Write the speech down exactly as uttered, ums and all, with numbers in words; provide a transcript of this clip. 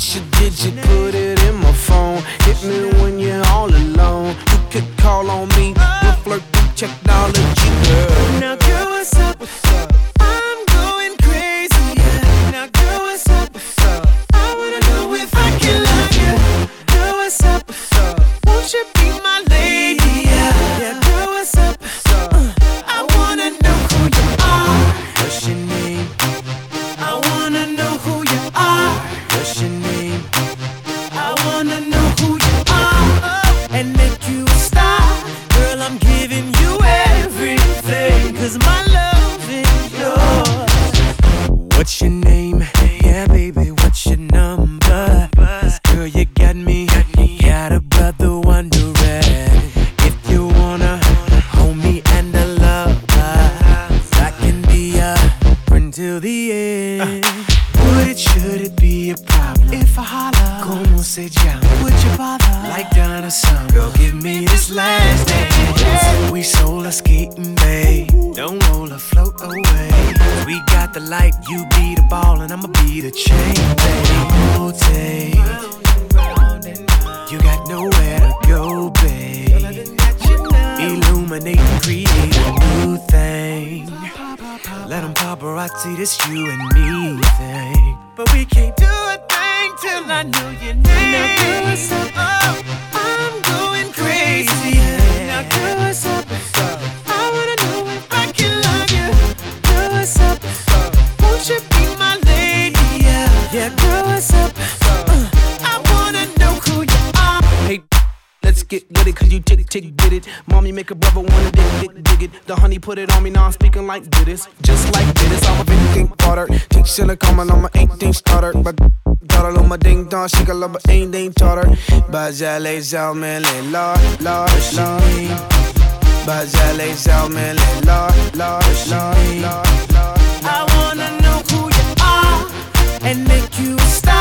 your digit, put it in my phone. Hit me when you're all alone. You could call on me, we'll flirt with technology, girl. Now girl, what's up? What's up? I'm going crazy, yeah. Now girl, what's up? What's up? I wanna know if I can love you. Girl, what's up? What's up? Won't you be my lady, yeah. Yeah, girl, what's up? What's up? Uh, I wanna know who you are. What's your name? I wanna know who you are. What's your name? I wanna know who you are and make you a star. Girl, I'm giving you everything, 'cause my love is yours. What's your name? Yeah, baby, what's your number? 'Cause girl, you got me, got a brother wondering if you wanna hold me and I love us. I can be a friend till the end. Would it, should it be a problem if I holler? Como se llama? Would you bother? Like Donna Summer, girl, give me this last dance. We solar skating, babe. Don't roll or float away. We got the light, you be the ball, and I'ma be the chain, babe. Rotate. You got nowhere to go, babe. Illuminate and create a new thing. Let them paparazzi this you and me thing. But we can't do a thing till I know your name. Now girl, what's up? Oh, I'm going crazy. Now girl, what's up? I wanna know if I can love you. Girl, what's up? Won't you be my lady? Yeah, yeah, girl, what's up? Uh, I wanna know who you are. Hey, let's get with it, 'cause you tick, tick, did it. Mommy make a brother wanna dig, dig, dig it. The honey put it on me, now I'm speaking like this. Just like this, I'm a big king powder. Tick silicone, I'm a eighteen starter. But daughter, my ding dong, she got love, but ain't ain't taught her. Bazale, Zalmele, Lord, Lord, Lord. Bazale, Zalmele, Lord, Lord, Lord, Lord. I wanna know who you are and make you stop.